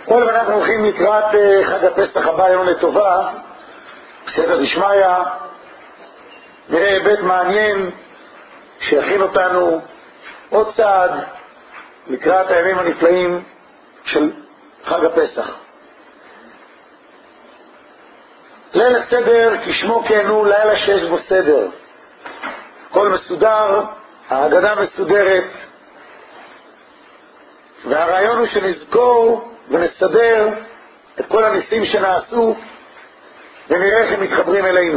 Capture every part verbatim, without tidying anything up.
כל אנחנו הולכים לקראת חג הפסח הבא, יום לטובה, בסדר דשמיא. נראה היבט מעניין שיכין אותנו עוד צעד לקראת הימים הנפלאים של חג הפסח. ליל הסדר כשמו כן הוא, לילה שיש בו סדר, כל מסודר, ההגדה מסודרת, והרעיון הוא שנזכור ונסדר את כל הניסים שנעשו ונראה איך הם מתחברים אלינו.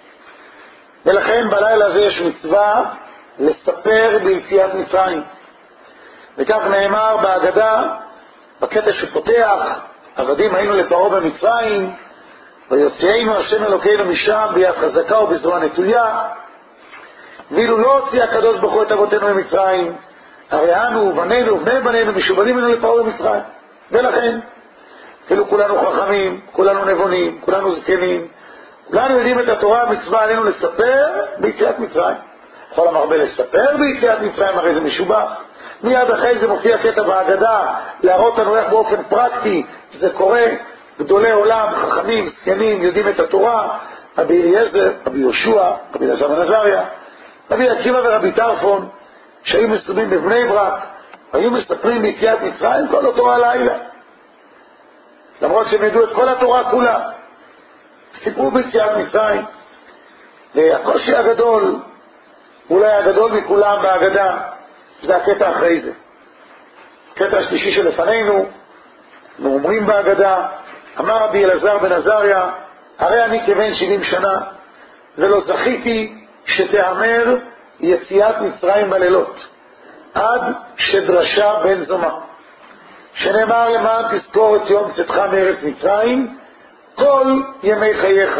ולכן בלילה הזה יש מצווה לספר ביציאת מצרים, וכך נאמר בהגדה בקטע שפותח: עבדים היינו לפרעה במצרים ויוציאנו השם אלוקינו משם ביד חזקה ובזרוע נטויה, ואילו לא הוציא הקדוש ברוך הוא את אבותינו ממצרים, הרי אנו ובנינו ובני בנינו משובלים היינו לפרעה במצרים. ולכן אפילו כולנו חכמים, כולנו נבונים, כולנו זקנים, כולנו יודעים את התורה, המצווה עלינו לספר ביציאת מצרים. כל המרבה לספר ביציאת מצרים הרי זה משובח. מיד אחרי זה מופיע קטע בהגדה להראות לנו איך באופן פרקטי זה קורה. גדולי עולם, חכמים, זקנים, יודעים את התורה, רבי אליעזר, רבי יהושע, רבי אלעזר בן עזריה, רבי עקיבא ורבי טרפון, שהיו מסובים בבני ברק, היו מספרים ביציאת מצרים כל התורה הלילה, למרות שהם ידעו את כל התורה כולה, סיפרו ביציאת מצרים. והקושי הגדול, אולי הגדול מכולם בהגדה, זה הקטע אחרי זה. הקטע השלישי שלפנינו, אנחנו אומרים בהגדה: אמר רבי אלעזר בן עזריה, הרי אני כבן שבעים שנה ולא זכיתי שתאמר יציאת מצרים בלילות עד שדרשה בן זומא, שנאמר למען תזכור את יום צאתך מארץ מצרים כל ימי חייך.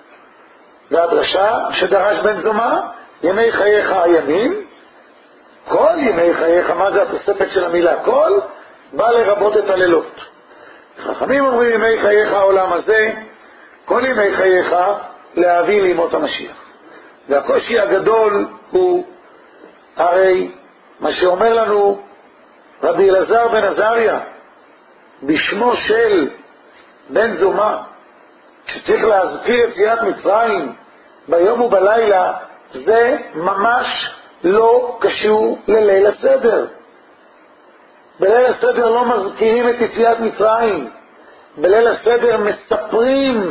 והדרשה שדרש בן זומא, ימי חייך הימים, כל ימי חייך. מה זה התוספת של המילה כל? בא לרבות את הלילות. חכמים אומרים ימי חייך העולם הזה, כל ימי חייך להביא לימות המשיח. והקושי הגדול הוא הרי מה שאומר לנו רבי אלעזר בן עזריה בשמו של בן זומא, שצריך להזכיר את יציאת מצרים ביום ובלילה, זה ממש לא קשור לליל הסדר. בליל הסדר לא מזכירים את יציאת מצרים, בליל הסדר מספרים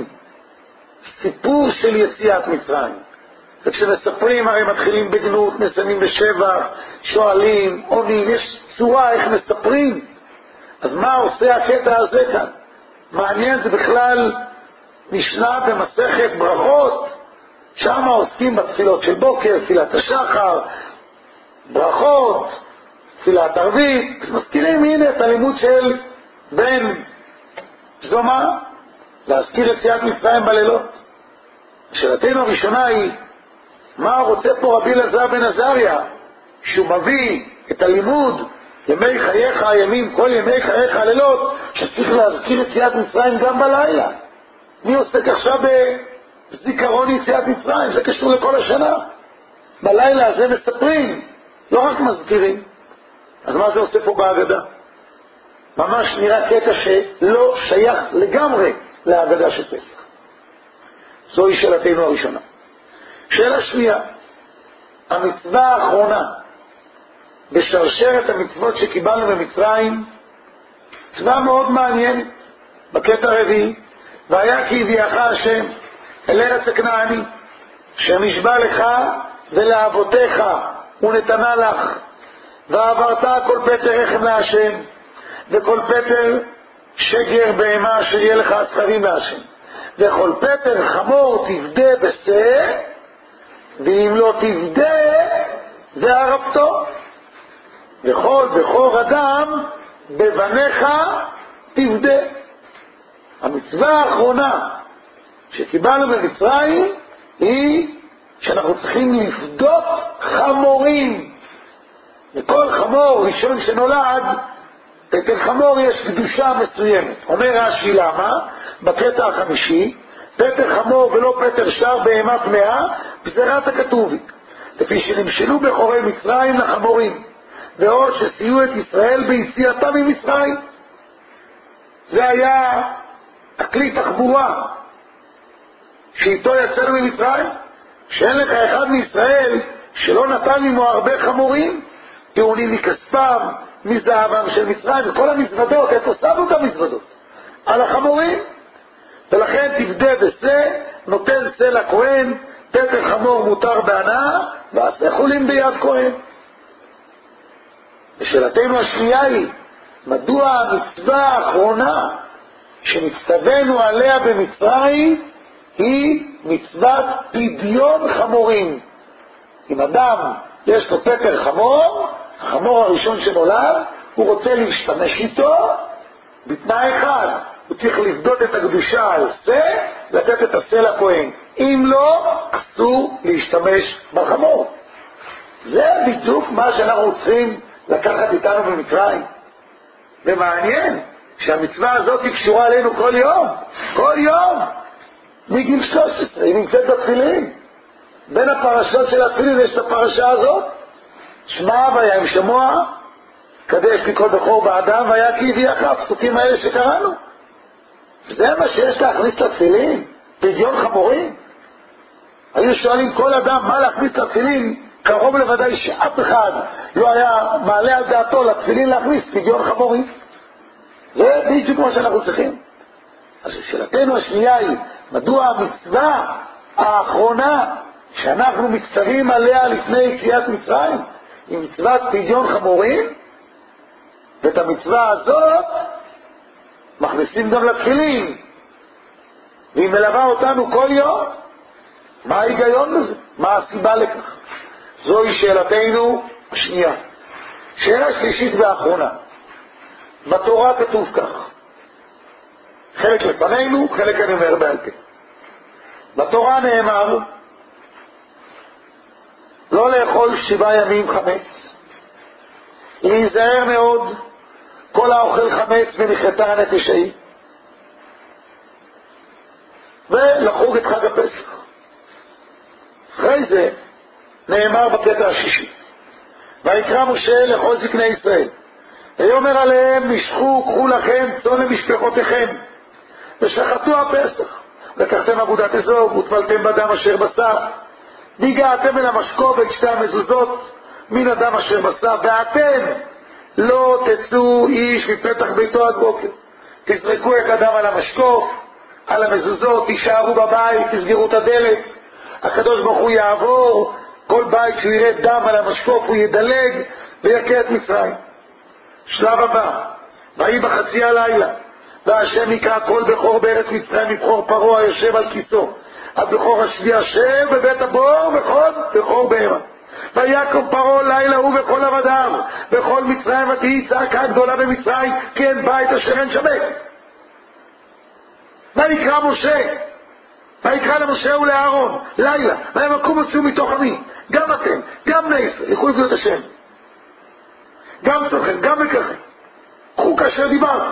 סיפור של יציאת מצרים. וכשמספרים הרי מתחילים בגנות, מסיימים בשבח, שואלים, עונים, יש צורה איך מספרים. אז מה עושה הקטע הזה כאן? מעניין, זה בכלל משנה במסכת ברכות, שם עוסקים בתפילות של בוקר, תפילת השחר, ברכות, תפילת ערבית. אז מזכירים הנה את הלימוד של בן זומא, להזכיר את יציאת מצרים בלילות. שאלתנו הראשונה היא, מה רוצה פה רבי אלעזר בן עזריה שהוא מביא את הלימוד ימי חייך הימים, כל ימי חייך הלילות, שצריך להזכיר את יציאת מצרים גם בלילה? מי עוסק עכשיו בזיכרון יציאת מצרים? זה קשור לכל השנה. בלילה הזה מספרים, לא רק מזכירים. אז מה זה עושה פה בהגדה? ממש נראה קטע שלא שייך לגמרי להגדה של פסח. זוהי שאלתנו הראשונה. שאלה שנייה, המצווה האחרונה בשרשרת המצוות שקיבלנו במצרים, מצווה מאוד מעניינת. בקטע הרביעי, והיה כי הביאך השם אל ארץ הכנעני שנשבע לך ולאבותיך ונתנה לך, ועברת כל פטר רחם להשם וכל פטר שגר בהמה אשר יהיה לך הזכרים להשם, וכל פטר חמור תפדה בשה, ואם לא תפדה וערפתו, וכל בכור אדם בבניך תפדה. המצווה האחרונה שקיבלנו במצרים היא שאנחנו צריכים לפדות חמורים. לכל חמור ראשון שנולד, פטר חמור יש קדושה מסוימת. אומר רש"י למה? בקטע החמישי, פטר חמור ולא פטר שר בהמה טמאה, גזירת הכתובי, לפי שנמשלו בכורי מצרים לחמורים, ועוד שסייעו את ישראל ביציאתם ממצרים. זה היה הכלי תחבורה שאיתו יצאנו ממצרים, שאין לך אחד מישראל שלא נתן עמו הרבה חמורים, טעונים מכספם, מזהבם של מצרים, וכל המזוודות, איפה שמו את המזוודות? על החמורים. ולכן תבדה בשה, נותן שה לכהן, פטר חמור מותר בהנאה, ועשה חולים ביד כהן. ושאלתנו השנייה היא, מדוע המצווה האחרונה שנצטווינו עליה במצרים היא מצוות פדיון חמורים? אם אדם יש לו פטר חמור, החמור הראשון שנולד, הוא רוצה להשתמש איתו בתנאי אחד, הוא צריך לבדות את הקדושה על שה, לתת את השה לכהן. אם לא, אסור להשתמש בחמור. זה בדיוק מה שאנחנו צריכים לקחת איתנו במצרים. ומעניין שהמצווה הזאת היא קשורה עלינו כל יום, כל יום, מגיל שלוש עשרה, היא נמצאת בתפילין. בין הפרשות של התפילין יש את הפרשה הזאת, שמע והיה שמוע, קדש לי כל בכור באדם, והיה כי הביאך, הפסוקים האלה שקראנו. זה מה שיש להכניס לתפילין, פדיון חמורים. היו שואלים כל אדם מה להכניס לתפילין, קרוב לוודאי שאף אחד לא היה מעלה על דעתו לתפילין להכניס פדיון חמורים. זה בדיוק מה שאנחנו צריכים. אז שאלתנו השנייה היא, מדוע המצווה האחרונה שאנחנו מצטווים עליה לפני יציאת מצרים היא מצוות פדיון חמורים, ואת המצווה הזאת מכניסים גם לתפילין, והיא מלווה אותנו כל יום? מה ההיגיון בזה? מה הסיבה לכך? זוהי שאלתנו השנייה. שאלה שלישית ואחרונה. בתורה כתוב כך, חלק לפנינו, חלק אני אומר בעל פה. בתורה נאמר לא לאכול שבעה ימים חמץ, להיזהר מאוד כל האוכל חמץ ונחתה הנפש ההיא, ולחוג את חג הפסח. אחרי זה נאמר בקטע השישי, ויקרא משה לכל זקני ישראל ויאמר עליהם, משכו קחו לכם צאן למשפחותיכם ושחטו הפסח, לקחתם אגודת אזוב וטבלתם בדם אשר בשר, והגעתם אל המשקוף את שתי המזוזות מן הדם אשר בשר, ואתם לא תצאו איש מפתח ביתו עד בוקר, תזרקו את הדם על המשקוף, על המזוזות, תישארו בבית, תסגרו את הדלת, הקדוש ברוך הוא יעבור, כל בית שהוא יראה דם על המשקוף הוא ידלג ויקה את מצרים. שלב הבא, ויהי בחצי הלילה, והשם יקרא כל בכור בארץ מצרים מבכור פרעה היושב על כיסו, עד בכור השביעי אשר בבית הבור וכל בכור בהמה. ויקום פרעה לילה הוא וכל עבדיו בכל מצרים, ותהי צעקה גדולה במצרים כי אין בית אשר אין שבת. ויקרא משה, ויקרא למשה ולאהרון לילה, והם יקומו צאו מתוך עמי, גם אתם, גם בני ישראל, יקחו עבדו את השם, גם צורכם, גם בככם, קחו כאשר דיברתם.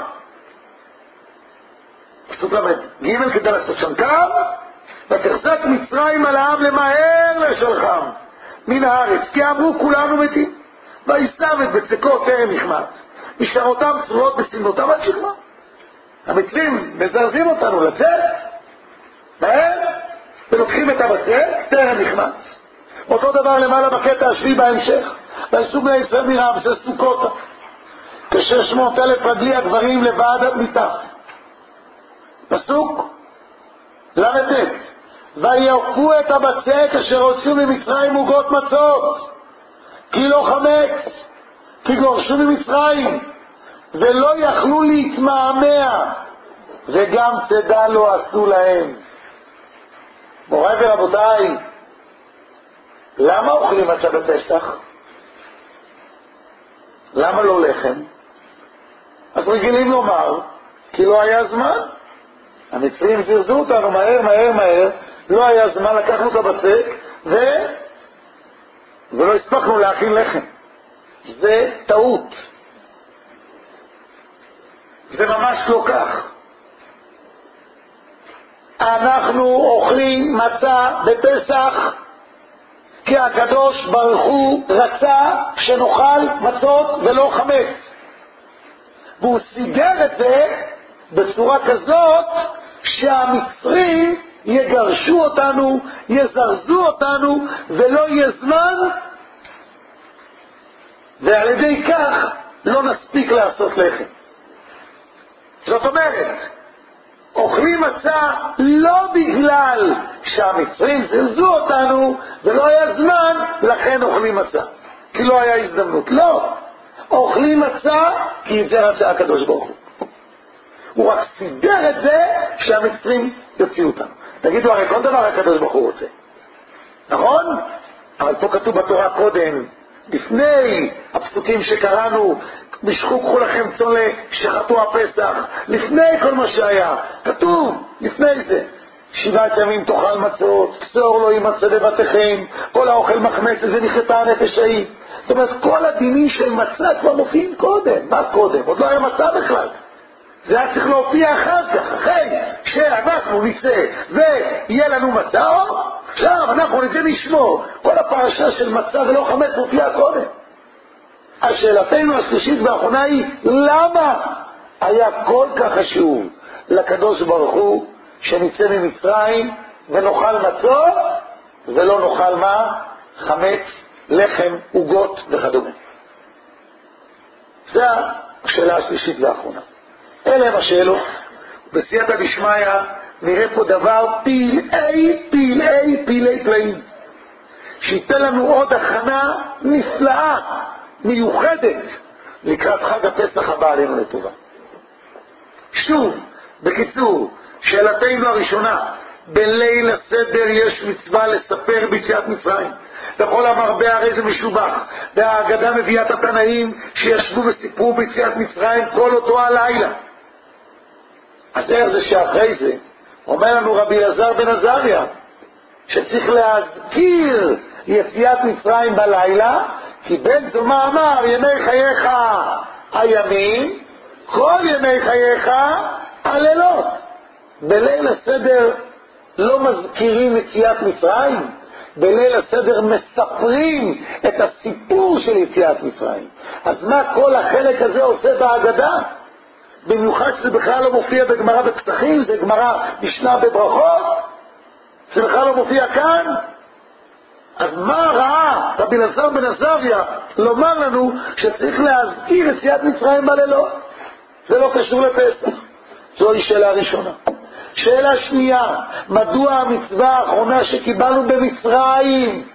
פסוק למד ג' כדי לעשות שם קו, ותחזק מצרים על העם למהר לשלחם מן הארץ, כי אמרו כולנו מתים, ויסתם את בצקו טרם נחמץ, משטרותם צרועות בסמלותם עד שכמה. המצרים מזרזים אותנו לצאת מהר, ולוקחים את הבצק טרם נחמץ. אותו דבר למעלה בקטע השביעי בהמשך, ויסעו בני ישראל מרעמסס סוכותה כשש מאות אלף רגלי הגברים לבד עד מתחת. פסוק למד, ויעקפו את הבצק אשר הוציאו ממצרים עוגות מצות, כי לא חמץ, כי גורשו ממצרים, ולא יכלו להתמהמה, וגם צדה לא עשו להם. מוריי ורבותיי, למה אוכלים מצה בפסח? למה לא לחם? אז רגילים לומר, כי לא היה זמן. המצרים זרזו אותנו מהר מהר מהר, לא היה זמן, לקחנו את הבצק ו... ולא הספקנו להכין לחם. זה טעות. זה ממש לא כך. אנחנו אוכלים מצה בפסח כי הקדוש ברוך הוא רצה שנאכל מצות ולא חמץ, והוא סידר את זה בצורה כזאת שהמצרים יגרשו אותנו, יזרזו אותנו, ולא יהיה זמן, ועל ידי כך לא נספיק לעשות לחם. זאת אומרת, אוכלים מצה לא בגלל שהמצרים זרזו אותנו ולא היה זמן, לכן אוכלים מצה, כי לא היה הזדמנות. לא, אוכלים מצה כי את זה רצה הקדוש ברוך הוא. הוא רק סידר את זה שהמצרים יוציאו אותנו. תגידו, הרי כל דבר הקדוש ברוך הוא רוצה, נכון? אבל פה כתוב בתורה קודם, לפני הפסוקים שקראנו, משכו קחו לכם צאן שחטו הפסח, לפני כל מה שהיה, כתוב לפני זה, שבעת ימים תאכל מצות, פסור לא יימצא בבתיכם, כל האוכל מחמצת ונחתה הנפש ההיא. זאת אומרת, כל הדינים של מצה כבר מופיעים קודם. מה קודם? עוד לא היה מצה בכלל. זה היה צריך להופיע אחר כך, אחרי שאנחנו נצא ויהיה לנו מצה, עכשיו אנחנו נצא לשמור. כל הפרשה של מצה ולא חמץ מופיעה קודם. השאלתנו השלישית והאחרונה היא, למה היה כל כך חשוב לקדוש ברוך הוא שנצא ממצרים ונאכל מצות ולא נאכל מה? חמץ, לחם, עוגות וכדומה. זו השאלה השלישית והאחרונה. אלה הם השאלות. בסייעתא דשמיא נראה פה דבר פלאי פלאי פלאי פלאים, שייתן לנו עוד הכנה נפלאה מיוחדת לקראת חג הפסח הבא עלינו לטובה. שוב, בקיצור, שאלתנו הראשונה, בליל הסדר יש מצווה לספר ביציאת מצרים. בכל המרבה הרי זה משובח. והאגדה מביאה את התנאים שישבו וסיפרו ביציאת מצרים כל אותו הלילה. אז איך זה שאחרי זה אומר לנו רבי אלעזר בן עזריה שצריך להזכיר יציאת מצרים בלילה, כי בן זומא אמר ימי חייך הימים, כל ימי חייך הלילות. בליל הסדר לא מזכירים יציאת מצרים, בליל הסדר מספרים את הסיפור של יציאת מצרים. אז מה כל החלק הזה עושה בהגדה? במיוחד שזה בכלל לא מופיע בגמרא בפסחים, זה גמרא משנה בברכות, זה בכלל לא מופיע כאן. אז מה ראה רבי אלעזר בן עזריה לומר לנו שצריך להזכיר יציאת מצרים בלילות? זה לא קשור לפסח. זוהי שאלה ראשונה. שאלה שנייה, מדוע המצווה האחרונה שקיבלנו במצרים,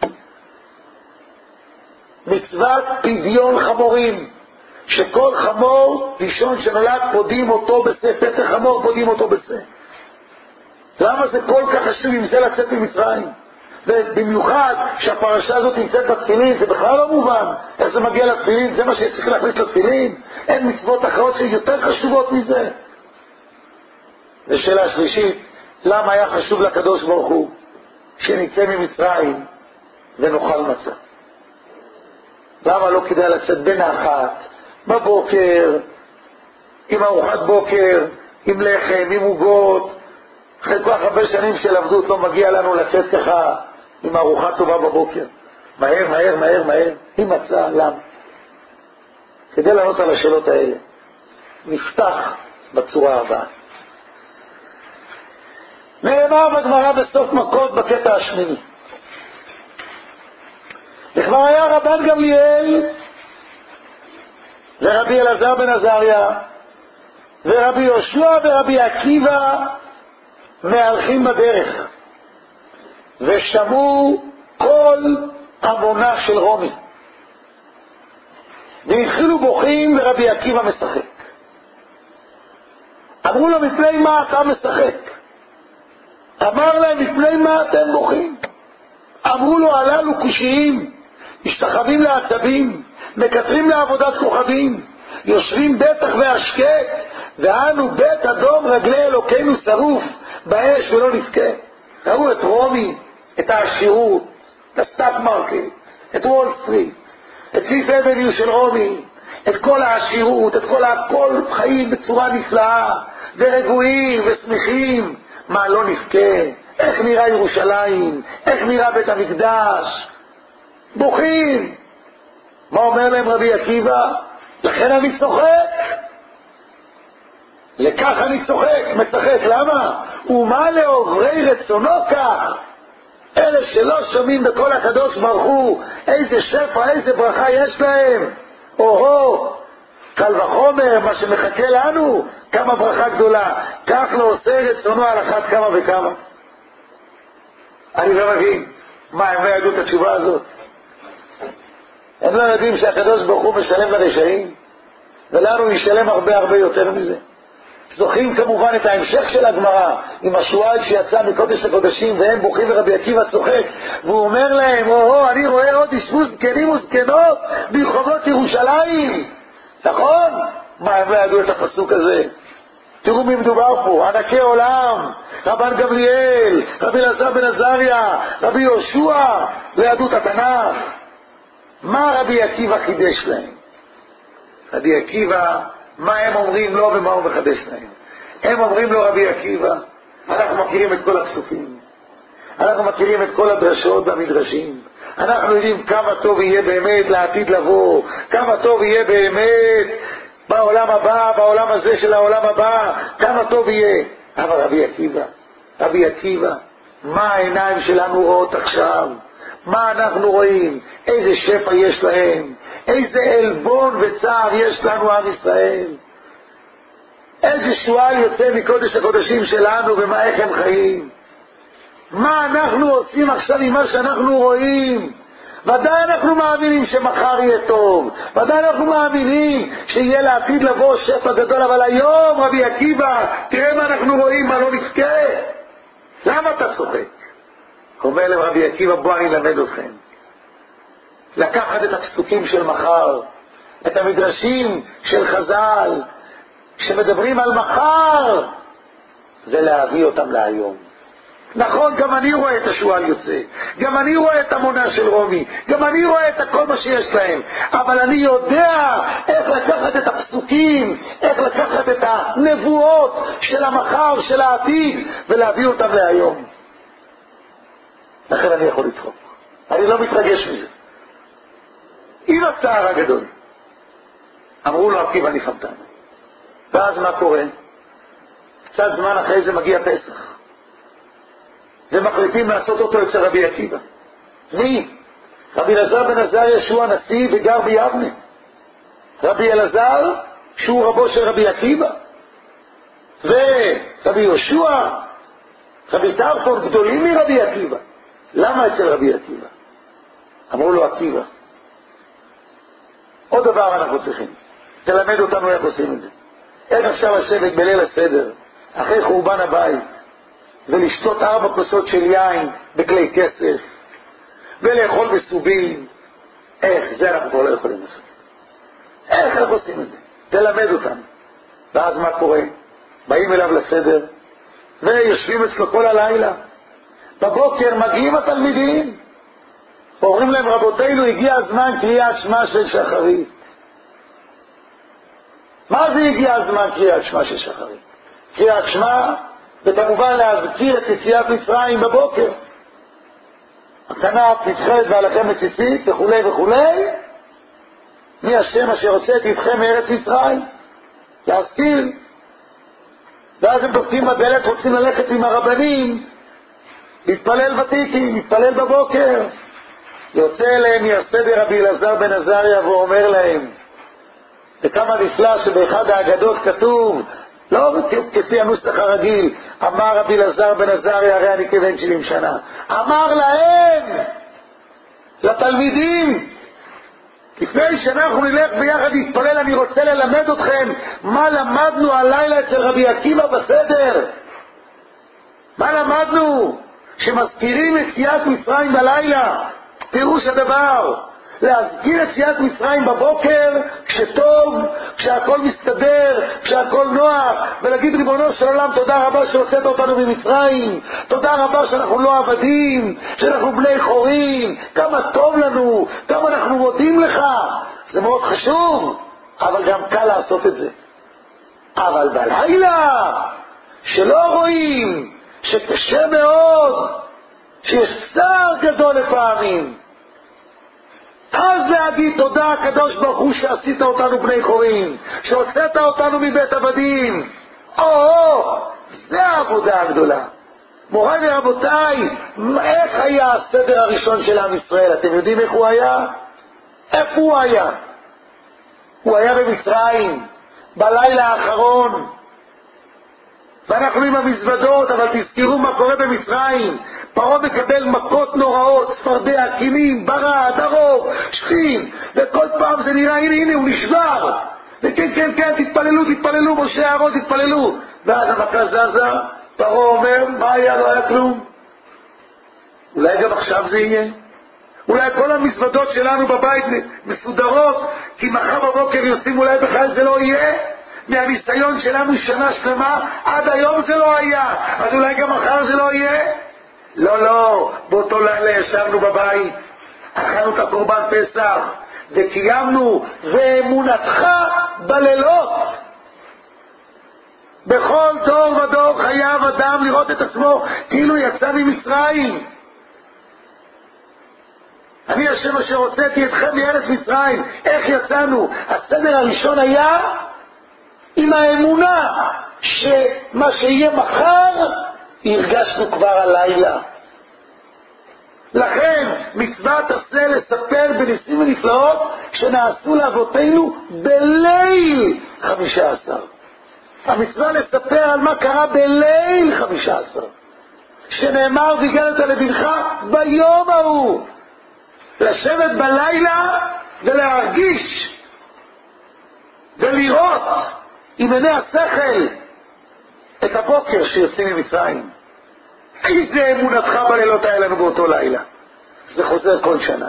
מצוות פדיון חמורים, שכל חמור ראשון שנולד פודים אותו בשה, פתח חמור פודים אותו בשה. למה זה כל כך חשוב עם זה לצאת ממצרים? ובמיוחד שהפרשה הזאת נמצאת בתפילין, זה בכלל לא מובן. איך זה מגיע לתפילין? זה מה שצריך להכניס לתפילין? אין מצוות אחרות שיותר חשובות מזה? ושאלה שלישית, למה היה חשוב לקדוש ברוך הוא שנצא ממצרים ונאכל מצה? למה לא כדאי לצאת בנחת, בבוקר, עם ארוחת בוקר, עם לחם, עם עוגות? אחרי כל כך הרבה שנים של עבדות לא מגיע לנו לצאת ככה עם ארוחה טובה בבוקר, מהר מהר מהר מהר עם מצה? למה? כדי לענות על השאלות האלה נפתח בצורה הבאה. נאמר בגמרא בסוף מכות בקטע השמיני, וכבר היה רבן גמליאל ורבי אלעזר בן עזריה ורבי יהושע ורבי עקיבא מהלכים בדרך, ושמעו קול המונה של רומי, והתחילו בוכים ורבי עקיבא משחק. אמרו לו, מפני מה אתה משחק? אמר להם, מפני מה אתם בוכים? אמרו לו, הללו קושיים, משתחווים לעצבים, מקטרים לעבודת כוכבים, יושבים בטח והשקט, ואנו בית אדום רגלי אלוקינו שרוף באש ולא נבכה. ראו את רומי, את העשירות, את הסטאק מרקט, את וול סטריט, את פיף אבניו של רומי, את כל העשירות, את כל הכל חיים בצורה נפלאה ורגועים ושמחים. מה, לא נבכה? איך נראה ירושלים? איך נראה בית המקדש? בוכים. מה אומר להם רבי עקיבא? לכן אני צוחק. לכך אני צוחק, מצחק, למה? ומה לעוברי רצונו כך? אלה שלא שומעים בכל הקדוש ברוך הוא, איזה שפע, איזה ברכה יש להם. או-הו, קל וחומר, מה שמחכה לנו, כמה ברכה גדולה. כך לא עושה רצונו על אחת כמה וכמה. אני לא מבין, מה, הם לא ידעו את התשובה הזאת? הם לא יודעים שהקדוש ברוך הוא משלם לרשעים, ולנו הוא ישלם הרבה הרבה יותר מזה. זוכרים כמובן את ההמשך של הגמרא עם השועל שיצא מקודש הקודשים והם בוכים ורבי עקיבא צוחק והוא אומר להם, או-הו, אני רואה עוד ישבו זקנים וזקנות ברחובות ירושלים. נכון? מה, הם לא ידעו את הפסוק הזה? תראו מי מדובר פה, ענקי עולם, רבן גמליאל, רבי אלעזר בן עזריה, רבי יהושע, ליהדות התנ"ך. מה רבי עקיבא חידש להם? רבי עקיבא, מה הם אומרים לו ומה הוא מחדש להם? הם אומרים לו, רבי עקיבא, אנחנו מכירים את כל הפסוקים, אנחנו מכירים את כל הדרשות והמדרשים, אנחנו יודעים כמה טוב יהיה באמת לעתיד לבוא, כמה טוב יהיה באמת בעולם הבא, בעולם הזה של העולם הבא, כמה טוב יהיה. אבל רבי עקיבא, רבי עקיבא, מה העיניים שלנו רואות עכשיו? מה אנחנו רואים? איזה שפע יש להם, איזה אלבון וצער יש לנו עם ישראל, איזה שועל יוצא מקודש הקודשים שלנו ומה איך הם חיים. מה אנחנו עושים עכשיו עם מה שאנחנו רואים? ודאי אנחנו מאמינים שמחר יהיה טוב, ודאי אנחנו מאמינים שיהיה לעתיד לבוא שפע גדול, אבל היום רבי עקיבא, תראה מה אנחנו רואים, מה לא נזכה. למה אתה צוחק? אומר להם רבי עקיבא, בוא אני אלמד אתכם לקחת את הפסוקים של מחר, את המדרשים של חז"ל שמדברים על מחר, ולהביא אותם להיום. נכון, גם אני רואה את השועל יוצא, גם אני רואה את המונה של רומי, גם אני רואה את כל מה שיש להם, אבל אני יודע איך לקחת את הפסוקים, איך לקחת את הנבואות של המחר, של העתיד, ולהביא אותם להיום. לכן אני יכול לצחוק, אני לא מתרגש מזה. עם הצער הגדול אמרו לו, עקיבא ניחמתנו. ואז מה קורה? קצת זמן אחרי זה מגיע פסח, ומחליטים לעשות אותו אצל רבי עקיבא. מי? רבי אלעזר בן עזריה שהוא הנשיא וגר ביבנה, רבי אלעזר שהוא רבו של רבי עקיבא, ורבי יהושע, רבי טרפון, גדולים מרבי עקיבא. למה אצל רבי עקיבא? אמרו לו, עקיבא, עוד דבר אנחנו צריכים, תלמד אותנו איך עושים את זה. איך אפשר לשבת בליל הסדר אחרי חורבן הבית ולשתות ארבע כוסות של יין בכלי כסף ולאכול בסובים? איך? זה אנחנו כבר לא יכולים לעשות. איך אנחנו עושים את זה? תלמד אותנו. ואז מה קורה? באים אליו לסדר ויושבים אצלו כל הלילה. בבוקר מגיעים התלמידים, אומרים להם, רבותינו, הגיע הזמן קריאת שמע של שחרית. מה זה הגיע הזמן קריאת שמע של שחרית? קריאת שמע, וכמובן להזכיר את יציאת מצרים בבוקר. הכנף נדחת ועליכם מציצית וכו' וכו'. מי השם אשר הוצאת אתכם מארץ מצרים? להזכיר. ואז הם דופקים בדלת, רוצים ללכת עם הרבנים, להתפלל ותיקין, להתפלל בבוקר. יוצא אליהם מהסדר רבי אלעזר בן עזריה ואומר להם, וכמה נפלא שבאחד האגדות כתוב, לא כפי הנוסח הרגיל, אמר רבי אלעזר בן עזריה, הרי אני כבן שבעים שנה, אמר להם, לתלמידים, לפני שאנחנו נלך ביחד להתפלל, אני רוצה ללמד אתכם מה למדנו הלילה אצל רבי עקיבא בסדר. מה למדנו? שמזכירים את יציאת מצרים בלילה. פירוש הדבר, להזכיר את יציאת מצרים בבוקר כשטוב, כשהכל מסתדר, כשהכל נוח, ולהגיד, ריבונו של עולם, תודה רבה שהוצאת אותנו ממצרים, תודה רבה שאנחנו לא עבדים, שאנחנו בני חורים, כמה טוב לנו, כמה אנחנו מודים לך. זה מאוד חשוב, אבל גם קל לעשות את זה. אבל בלילה שלא רואים, שקשה מאוד, שיש צער גדול לפעמים, אז להגיד תודה הקדוש ברוך הוא שעשית אותנו בני חורים, שהוצאת אותנו מבית עבדים. או, זה העבודה הגדולה. מוריי ורבותיי, איך היה הסדר הראשון של עם ישראל? אתם יודעים איך הוא היה? איפה הוא היה? הוא היה במצרים, בלילה האחרון, ואנחנו עם המזוודות, אבל תזכרו מה קורה במצרים. פרעה מקבל מכות נוראות, צפרדע, קינים, ברד, ערוב, שכין, וכל פעם זה נראה, הנה הנה הוא נשבר, וכן כן כן תתפללו תתפללו, משה אהרון תתפללו, ואז המכה זזה, פרעה אומר מה היה? לא היה כלום. אולי גם עכשיו זה יהיה, אולי כל המזוודות שלנו בבית מסודרות, כי מחר בבוקר יוצאים, אולי בכלל זה לא יהיה. מהניסיון שלנו שנה שלמה עד היום זה לא היה, אז אולי גם מחר זה לא יהיה. לא לא, באותו לילה ישבנו בבית, אכלנו את הקורבן פסח וקיימנו, ואמונתך בלילות. בכל דור ודור חייב אדם לראות את עצמו כאילו יצא ממצרים. אני השם אשר הוצאתי אתכם מארץ מצרים. איך יצאנו? הסדר הראשון היה עם האמונה שמה שיהיה מחר הרגשנו כבר הלילה. לכן מצוות עשה לספר בניסים ונפלאות שנעשו לאבותינו בליל חמישה עשר. המצווה לספר על מה קרה בליל חמישה עשר, שנאמר והגעת לבנך ביום ההוא. לשבת בלילה ולהרגיש ולראות עם עיני השכל את הבוקר שיוצאים ממצרים. איזה אמונתך בלילות היה לנו באותו לילה. זה חוזר כל שנה.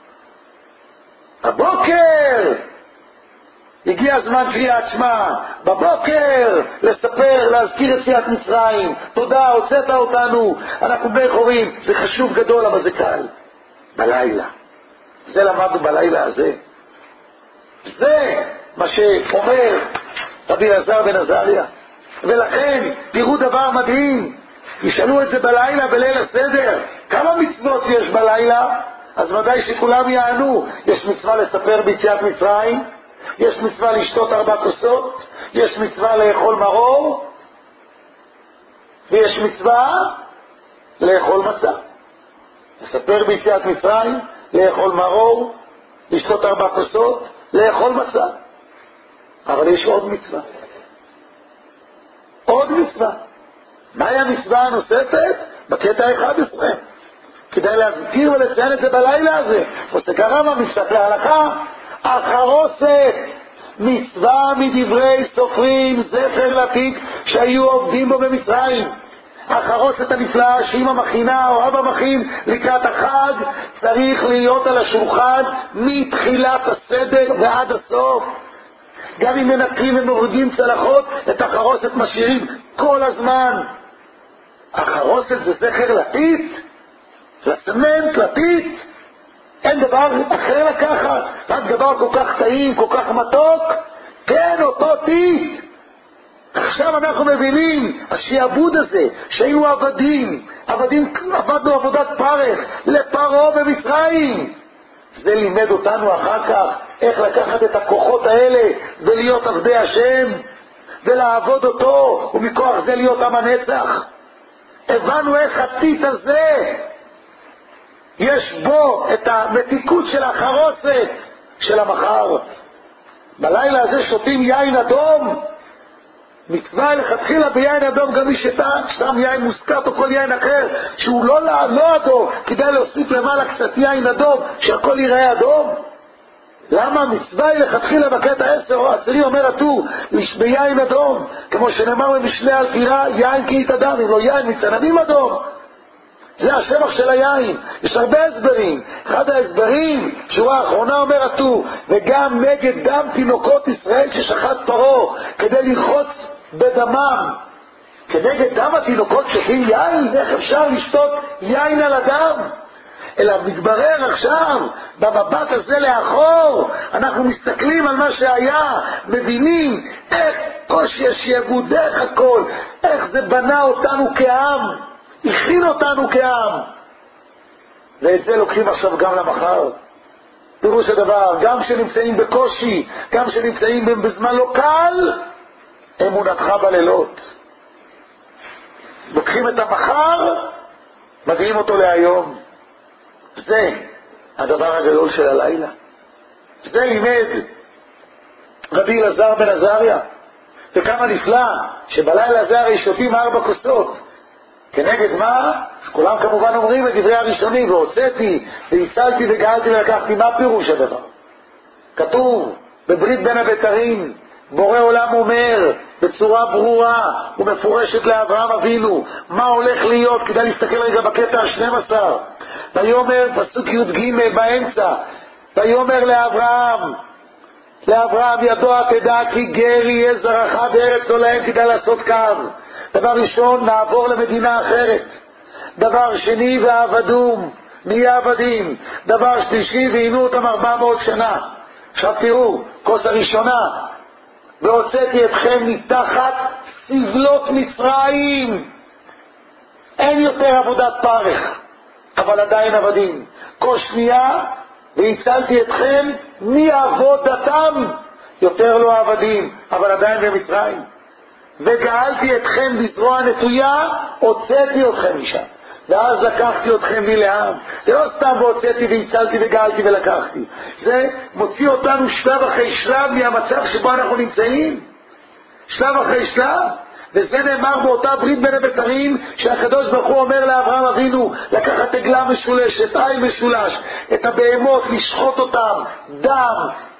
הבוקר הגיע הזמן קריאת שמע, בבוקר לספר, להזכיר את יציאת מצרים, תודה, הוצאת אותנו, אנחנו בכורים. זה חשוב גדול, אבל זה קל. בלילה, זה למדנו בלילה הזה. זה מה שאומר רבי אלעזר בן עזריה. ולכן תראו דבר מדהים, ישאלו את זה בלילה בליל הסדר, כמה מצוות יש בלילה? אז ודאי שכולם יענו. יש מצווה לספר ביציאת מצרים, יש מצווה לשתות ארבע כוסות, יש מצווה לאכול מרור, ויש מצווה לאכול מצה. לספר ביציאת מצרים, לאכול מרור, לשתות ארבע כוסות, לאכול מצה. אבל יש עוד מצווה. עוד מצווה. מהי המצווה הנוספת? בקטע ה-אחד עשר. כדאי להזכיר ולציין את זה בלילה הזה. עוסק הרמב"ם מפסק להלכה, החרוסת, מצווה מדברי סופרים, זכר לתיק שהיו עובדים בו במצרים. החרוסת הנפלאה שאמא מכינה או אבא מכין לקראת החג צריך להיות על השולחן מתחילת הסדר ועד הסוף. גם אם מנקים ומורידים צלחות, את החרוסת משאירים כל הזמן. החרוסת זה זכר לתית, לסמנט, לתית. אין דבר אחר לקחת, רק דבר כל כך טעים, כל כך מתוק. כן, אותו תית. עכשיו אנחנו מבינים, השעבוד הזה, שהיינו עבדים, עבדים, עבדנו עבודת פרך, לפרעה במצרים. זה לימד אותנו אחר כך איך לקחת את הכוחות האלה ולהיות עבדי השם, ולעבוד אותו, ומכוח זה להיות עם הנצח. הבנו איך התית הזה, יש בו את המתיקות של החרוסת של המחר. בלילה הזה שותים יין אדום, מצווה לכתחילה ביין אדום, גם מי שתה שם יין מוסקט או כל יין אחר שהוא לא, לא אדום, כדאי להוסיף למעלה קצת יין אדום שהכל ייראה אדום. למה? מצווה היא לכתחילה בקטע עשר או עשירי אומר הטור ביין אדום, כמו שנאמר במשנה על פירה, יין כי יתאדם, אם לא יין מצננים אדום. זה השבח של היין. יש הרבה הסברים. אחד ההסברים, שורה האחרונה אומר הטור, וגם נגד דם תינוקות ישראל ששחט פרעה כדי לרחוץ בדמם, כנגד דם התינוקות שותים יין. איך אפשר לשתות יין על הדם? אלא מתברר עכשיו במבט הזה לאחור, אנחנו מסתכלים על מה שהיה, מבינים איך קושי השעבוד, איך הכל, איך זה בנה אותנו כעם, הכין אותנו כעם. ואת זה לוקחים עכשיו גם למחר. פירוש הדבר, גם כשנמצאים בקושי, גם כשנמצאים בזמן לא קל, אמונתך בלילות. לוקחים את המחר, מביאים אותו להיום. זה הדבר הגדול של הלילה. זה לימד רבי אלעזר בן עזריה. וכמה נפלא שבלילה הזה הרי שותים ארבע כוסות. כנגד מה? כולם כמובן אומרים את דברי הראשונים, והוצאתי, והצלתי וגאלתי ולקחתי. מה פירוש הדבר? כתוב בברית בין הבתרים, בורא עולם אומר בצורה ברורה ומפורשת לאברהם אבינו מה הולך להיות. כדאי להסתכל רגע בקטע ה-שנים עשר. ויאמר, פסוק י' ג' באמצע, ויאמר לאברהם, לאברהם ידוע תדע כי גר יהיה זרעך בארץ לא להם. כדאי לעשות קו. דבר ראשון, נעבור למדינה אחרת. דבר שני, ועבדום, נהיה עבדים. דבר שלישי, ועינו אותם ארבע מאות שנה. עכשיו תראו, כוס הראשונה, והוצאתי אתכם מתחת סבלות מצרים. אין יותר עבודת פרך, אבל עדיין עבדים. כוס שנייה, והצלתי אתכם מעבודתם, יותר לא עבדים, אבל עדיין במצרים. וגאלתי אתכם בזרוע נטויה, הוצאתי אתכם משם, ואז לקחתי אתכם מלעם. זה לא סתם והוצאתי והצלתי וגאלתי ולקחתי, זה מוציא אותנו שלב אחרי שלב מהמצב שבו אנחנו נמצאים, שלב אחרי שלב. וזה נאמר באותה ברית בין הבתרים, שהקדוש ברוך הוא אומר לאברהם אבינו לקחת עגלה משולשת, עין משולש, את הבהמות, לשחוט אותם, דם,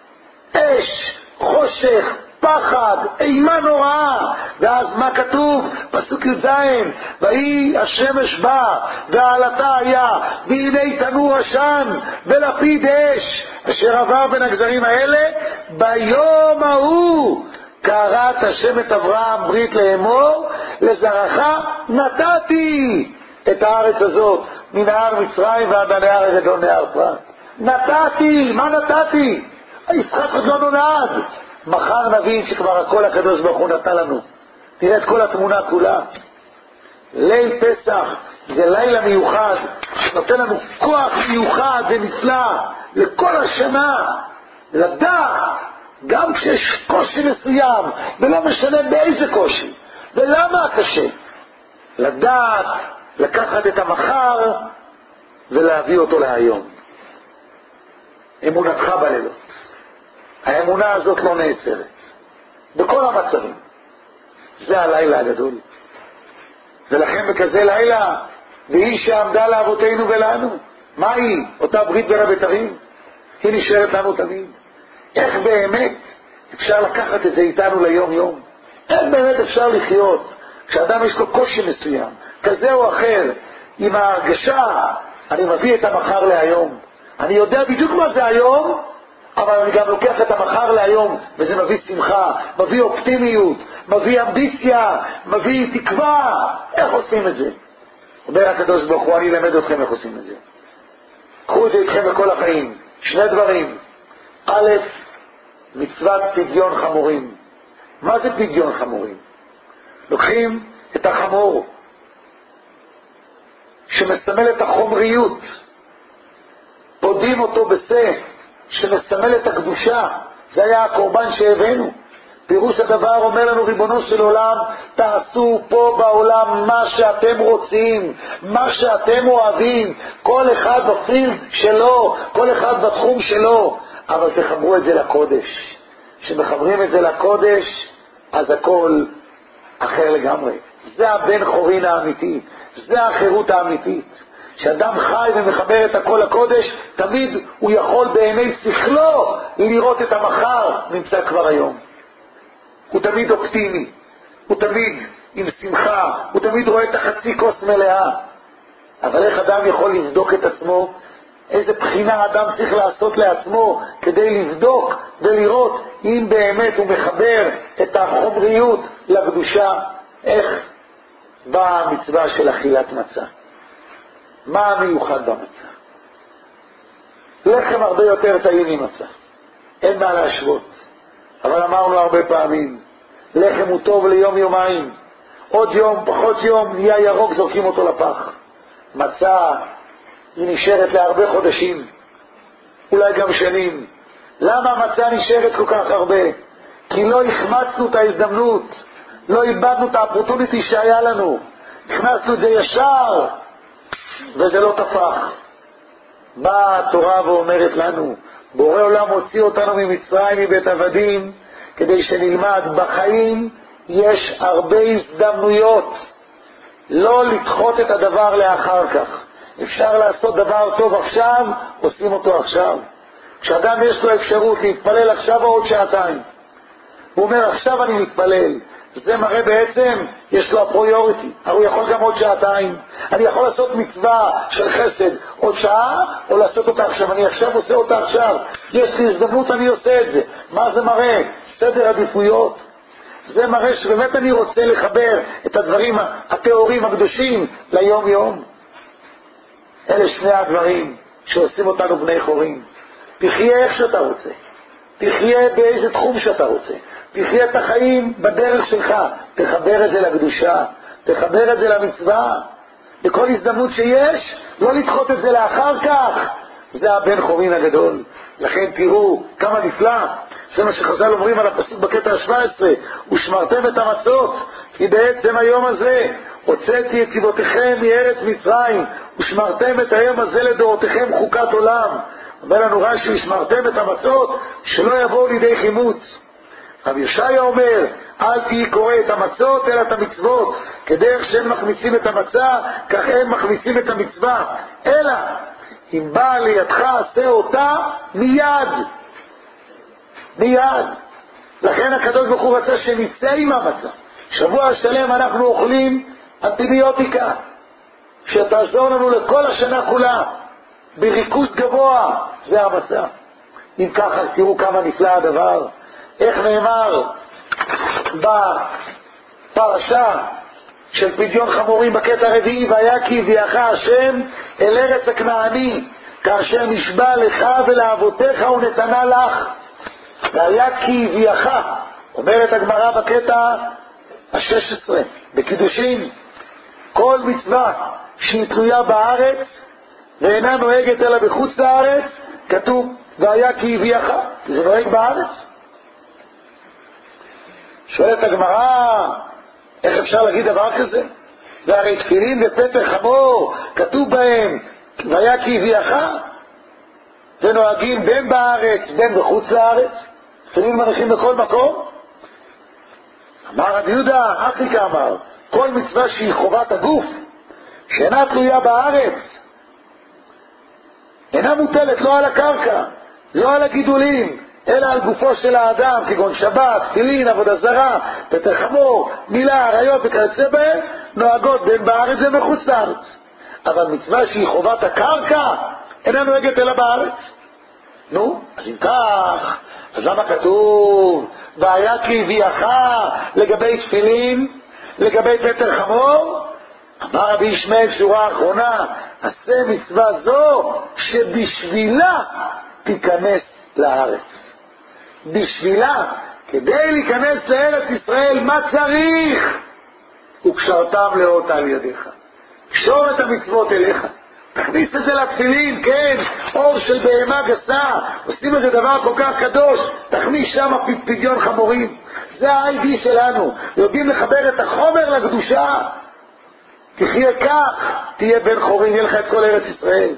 אש, חושך, פחד, אימה נוראה. ואז מה כתוב? פסוק י"ז, ויהי השמש בא ועלתה היה, והנה תנור עשן ולפיד אש, אשר עבר בין הגזרים האלה. ביום ההוא קראת השם את אברהם ברית לאמור, לזרעך נתתי את הארץ הזאת מן נהר מצרים ועד הנהר הגדול נהר פרת. נתתי. מה נתתי? יצחק עוד לא נולד. מחר נבין שכבר הכל הקדוש ברוך הוא נתן לנו. תראה את כל התמונה כולה. ליל פסח זה לילה מיוחד שנותן לנו כוח מיוחד ונפלא לכל השנה, לדעת גם כשיש קושי מסוים, ולא משנה באיזה קושי ולמה הקשה, לדעת לקחת את המחר ולהביא אותו להיום. אמונתך בלילות, האמונה הזאת לא נעצרת בכל המצבים. זה הלילה הגדול. ולכן בכזה לילה, והיא שעמדה לאבותינו ולנו, מה היא? אותה ברית בין הבתרים, היא נשארת לנו תמיד. איך באמת אפשר לקחת את זה איתנו ליום יום? איך באמת אפשר לחיות כשאדם יש לו קושי מסוים כזה או אחר, עם ההרגשה אני מביא את המחר להיום, אני יודע בדיוק מה זה היום, אבל אני גם לוקח את המחר להיום, וזה מביא שמחה, מביא אופטימיות, מביא אמביציה, מביא תקווה. איך עושים את זה? אומר הקדוש ברוך הוא, אני אלמד אתכם איך עושים את זה. קחו את זה איתכם בכל החיים. שני דברים. א', מצוות פדיון חמורים. מה זה פדיון חמורים? לוקחים את החמור שמסמל את החומריות, פודים אותו בשה שמסמל את הקדושה. זה היה הקורבן שהבאנו. פירוש הדבר אומר לנו ריבונו של עולם, תעשו פה בעולם מה שאתם רוצים, מה שאתם אוהבים, כל אחד בפילד שלו, כל אחד בתחום שלו, אבל תחברו את זה לקודש. כשמחברים את זה לקודש, אז הכל אחר לגמרי. זה הבן חורין האמיתי, זה החירות האמיתית. כשאדם חי ומחבר את הכל לקודש, תמיד הוא יכול בעיני שכלו לראות את המחר נמצא כבר היום. הוא תמיד אופטימי, הוא תמיד עם שמחה, הוא תמיד רואה את החצי כוס מלאה. אבל איך אדם יכול לבדוק את עצמו? איזה בחינה אדם צריך לעשות לעצמו כדי לבדוק ולראות אם באמת הוא מחבר את החומריות לקדושה? איך באה המצווה של אכילת מצה? מה המיוחד במצה? לחם הרבה יותר טעים ממצה, אין מה להשוות. אבל אמרנו הרבה פעמים, לחם הוא טוב ליום יומיים, עוד יום פחות יום נהיה ירוק, זורקים אותו לפח. מצה היא נשארת להרבה חודשים, אולי גם שנים. למה המצה נשארת כל כך הרבה? כי לא החמצנו את ההזדמנות, לא איבדנו את האפורטוניטי שהיה לנו, הכנסנו את זה ישר וזה לא תפח. באה התורה ואומרת לנו, בורא עולם הוציא אותנו ממצרים, מבית עבדים, כדי שנלמד בחיים יש הרבה הזדמנויות, לא לדחות את הדבר לאחר כך. אפשר לעשות דבר טוב עכשיו, עושים אותו עכשיו. כשאדם יש לו אפשרות להתפלל עכשיו או עוד שעתיים, הוא אומר עכשיו אני מתפלל, זה מראה בעצם יש לו הפריוריטי. הוא יכול גם עוד שעתיים, אני יכול לעשות מצווה של חסד עוד שעה או לעשות אותה עכשיו, אני עכשיו עושה אותה עכשיו, יש לי הזדמנות, אני עושה את זה. מה זה מראה? סדר עדיפויות. זה מראה שבאמת אני רוצה לחבר את הדברים התיאוריים הקדושים ליום יום. אלה שני הדברים שעושים אותנו בני חורים. תחיה איך שאתה רוצה, תחיה באיזה תחום שאתה רוצה, תחיה את החיים בדרך שלך, תחבר את זה לקדושה, תחבר את זה למצווה, בכל הזדמנות שיש, לא לדחות את זה לאחר כך. זה הבן חורין הגדול. לכן תראו כמה נפלא, זה מה שחז"ל אומרים על הפסוק בקטע ה-שבע עשרה, ושמרתם את המצות, כי בעצם היום הזה הוצאתי את צבאותיכם מארץ מצרים, ושמרתם את היום הזה לדורותיכם חוקת עולם. אומר לנו רש"י, שמרתם את המצות שלא יבואו לידי חימוץ. רבי ישעיה אומר, אל תהי קורא את המצות אלא את המצוות, כדרך שהם מחמיצים את המצה כך הם מחמיצים את המצווה, אלא אם בא לידך עשה אותה מיד מיד. לכן הקדוש ברוך הוא רצה שנצא עם המצה. שבוע שלם אנחנו אוכלים אנטיביוטיקה שתעזור לנו לכל השנה כולה בריכוז גבוה, זה המצה. אם ככה תראו כמה נפלא הדבר. איך נאמר בפרשה של פדיון חמורים בקטע הרביעי, והיה כי הביאך השם אל ארץ הכנעני כאשר נשבע לך ולאבותיך ונתנה לך. והיה כי הביאך, אומרת הגמרא בקטע ה-שש עשרה בקידושין, כל מצווה שהיא תלויה בארץ ואינה נוהגת אלא בחוץ לארץ, כתוב והיה כי הביאך, כי זה נוהג בארץ. שואלת הגמרא, איך אפשר להגיד דבר כזה? והרי תפילין ופטר חמור כתוב בהם והיה כי הביאך, ונוהגים בין בארץ בין בחוץ לארץ, תפילין מניחים בכל מקום. אמר רבי יהודה, אפריקה אמר, כל מצווה שהיא חובת הגוף שאינה תלויה בארץ, אינה מוטלת לא על הקרקע, לא על הגידולים, אלא על גופו של האדם, כגון שבת, תפילין, עבודה זרה, פטר חמור, מילה, עריות וכיוצא בהם, נוהגות בין בארץ ומחוץ לארץ. אבל מצווה שהיא חובת הקרקע אינה נוהגת אלא בארץ. נו, אז אם כך, אז למה כתוב והיה כי הביאך לגבי תפילין, לגבי פטר חמור? אמר רבי ישמעאל שורה האחרונה, עשה מצווה זו שבשבילה תיכנס לארץ. בשבילה, כדי להיכנס לארץ ישראל, מה צריך? וקשרתם לאות על ידיך. קשור את המצוות אליך, תכניס את זה לתפילין, כן, אור של בהמה גסה, עושים איזה דבר כל כך קדוש, תכניס שם פדיון חמורים. זה ה-איי די שלנו, יודעים לחבר את החומר לקדושה. תחיה כך, תהיה בן חורין, יהיה לך את כל ארץ ישראל.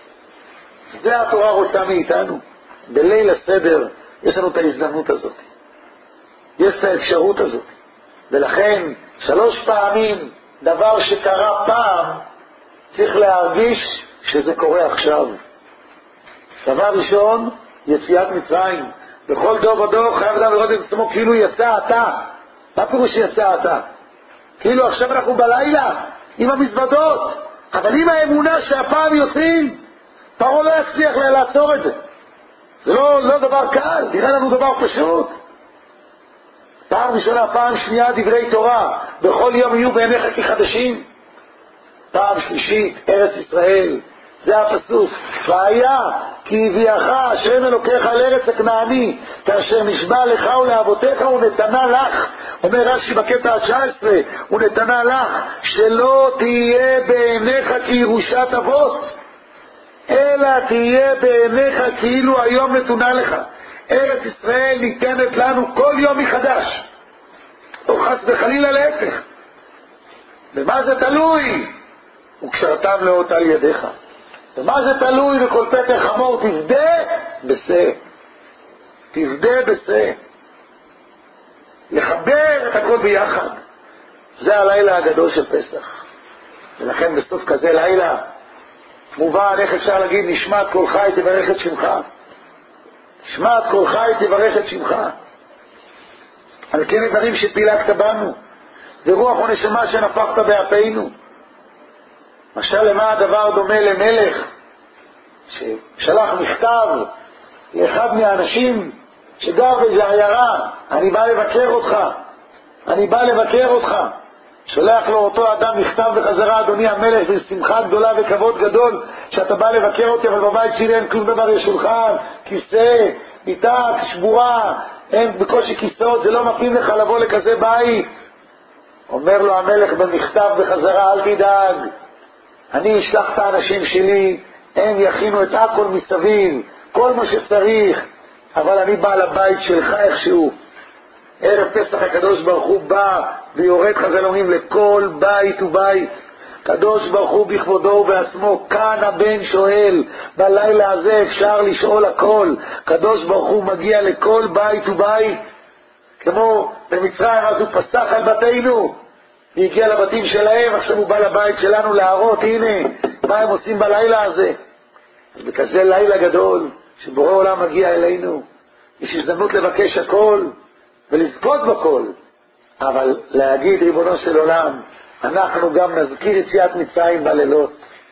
זה התורה רוצה מאיתנו. בליל הסדר יש לנו את ההזדמנות הזאת, יש את האפשרות הזאת. ולכן שלוש פעמים דבר שקרה פעם צריך להרגיש שזה קורה עכשיו. דבר ראשון, יציאת מצרים. בכל דור ודור חייב אדם לראות את עצמו כאילו יצא אתה. מה פירוש יצא אתה? כאילו עכשיו אנחנו בלילה עם המזוודות, אבל עם האמונה שהפעם יוצאים, פרעה לא יצליח לעצור את זה. זה לא, לא דבר קל, נראה לנו דבר פשוט. פעם ראשונה, פעם שנייה דברי תורה, בכל יום יהיו בעיניך כחדשים. פעם שלישית, ארץ ישראל, זה הפסוק, והיה כי הביאך השם אלוקיך על ארץ הכנעני כאשר נשבע לך ולאבותיך ונתנה לך. אומר רש"י בקטע ה-תשע עשרה, ונתנה לך שלא תהיה בעיניך כירושת אבות, אלא תהיה בעיניך כאילו היום נתונה לך. ארץ ישראל ניתנת לנו כל יום מחדש, או חס וחלילה להפך. במה זה תלוי? וקשרתם לאות על ידיך. במה זה תלוי? וכל פטר חמור תפדה בשה, תפדה בשה, לחבר את הכל ביחד. זה הלילה הגדול של פסח. ולכן בסוף כזה לילה מובן, איך אפשר להגיד, נשמעת כל חי תברך את שמך, נשמעת כל חי תברך את שמך. על כן הדברים שפילגת בנו, ורוח ונשמה שנפחת באפינו. משל למה הדבר דומה למלך ששלח מכתב לאחד מהאנשים שגר באיזו עיירה, אני בא לבקר אותך, אני בא לבקר אותך. שולח לו אותו אדם מכתב בחזרה, אדוני המלך, זו שמחה גדולה וכבוד גדול שאתה בא לבקר אותי, אבל בבית שלי אין כלום דבר, יש שולחן, כיסא, מיטה שבורה, אין בקושי כיסאות, זה לא מתאים לך לבוא לכזה בית. אומר לו המלך במכתב בחזרה, אל תדאג, אני אשלח את האנשים שלי, הם יכינו את הכל מסביב, כל מה שצריך, אבל אני בא לבית שלך איכשהו. ערב פסח הקדוש ברוך הוא בא ויורד, חז"ל אומרים, לכל בית ובית. קדוש ברוך הוא בכבודו ובעצמו, כאן הבן שואל, בלילה הזה אפשר לשאול הכל. קדוש ברוך הוא מגיע לכל בית ובית, כמו במצרים אז הוא פסח על בתינו, והגיע לבתים שלהם, עכשיו הוא בא לבית שלנו להראות, הנה מה הם עושים בלילה הזה. אז בכזה לילה גדול שבורא עולם מגיע אלינו, יש הזדמנות לבקש הכל ולזכות בכל, אבל להגיד ריבונו של עולם, אנחנו גם נזכיר יציאת מצרים בלילות.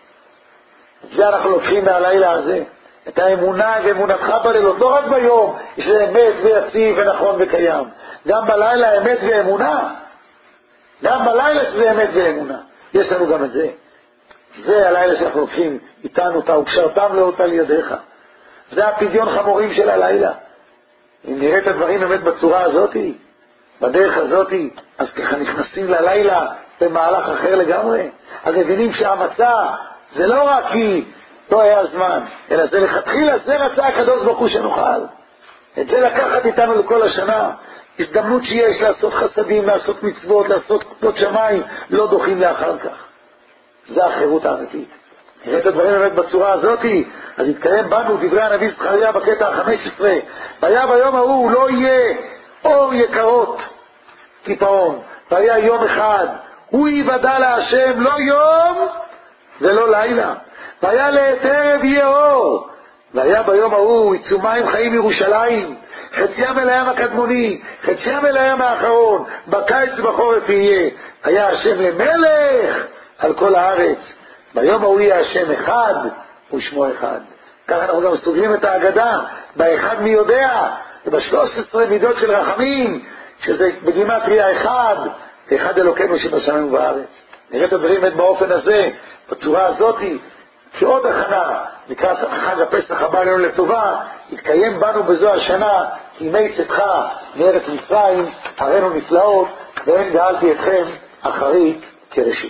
זה אנחנו לוקחים מהלילה הזה, את האמונה ואמונתך בלילות, לא רק ביום שזה אמת ויציב ונכון וקיים, גם בלילה אמת ואמונה, גם בלילה שזה אמת ואמונה, יש לנו גם את זה. זה הלילה שאנחנו לוקחים איתנו, אתה וקשרתם לאות על ידיך. זה הפדיון חמורים של הלילה. אם נראה את הדברים באמת בצורה הזאת, בדרך הזאת, אז ככה נכנסים ללילה במהלך אחר לגמרי. אז מבינים שהמצע זה לא רק כי לא היה זמן, אלא זה לכתחילה, זה רצה הקדוש ברוך הוא שנוכל. את זה לקחת איתנו לכל השנה. הזדמנות שיש לעשות חסדים, לעשות מצוות, לעשות כפות שמיים, לא דוחים לאחר כך. זה החירות האמיתית. נראה את הדברים באמת בצורה הזאת, אז יתקיים בנו דברי הנביא זכריה בקטע ה-חמש עשרה, והיה ביום ההוא לא יהיה אור יקרות כיפאון, והיה יום אחד הוא יוודע להשם לא יום ולא לילה, והיה לעת ערב יהיה אור, והיה ביום ההוא יצאו מים חיים ירושלים, חציים אל הים הקדמוני, חציים אל הים האחרון, בקיץ ובחורף יהיה, היה השם למלך על כל הארץ, ביום ההוא יהיה השם אחד ושמו אחד. ככה אנחנו גם סוגרים את ההגדה באחד מי יודע, ובשלוש עשרה מידות של רחמים, שזה בגימטריה אחד, אחד אלוקינו שבשמיים ובארץ. נראה את הדברים באופן הזה, בצורה הזאת, כעוד הכנה לקראת חג הפסח הבא לנו לטובה, יתקיים בנו בזו השנה ימי צאתך מארץ מצרים, הראינו נפלאות, ואין גאלתי אתכם אחרית כראשית.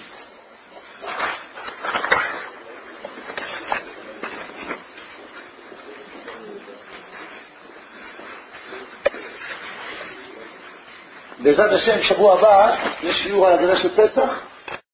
בעזרת השם שבוע הבא יש שיעור על הגדה של פסח,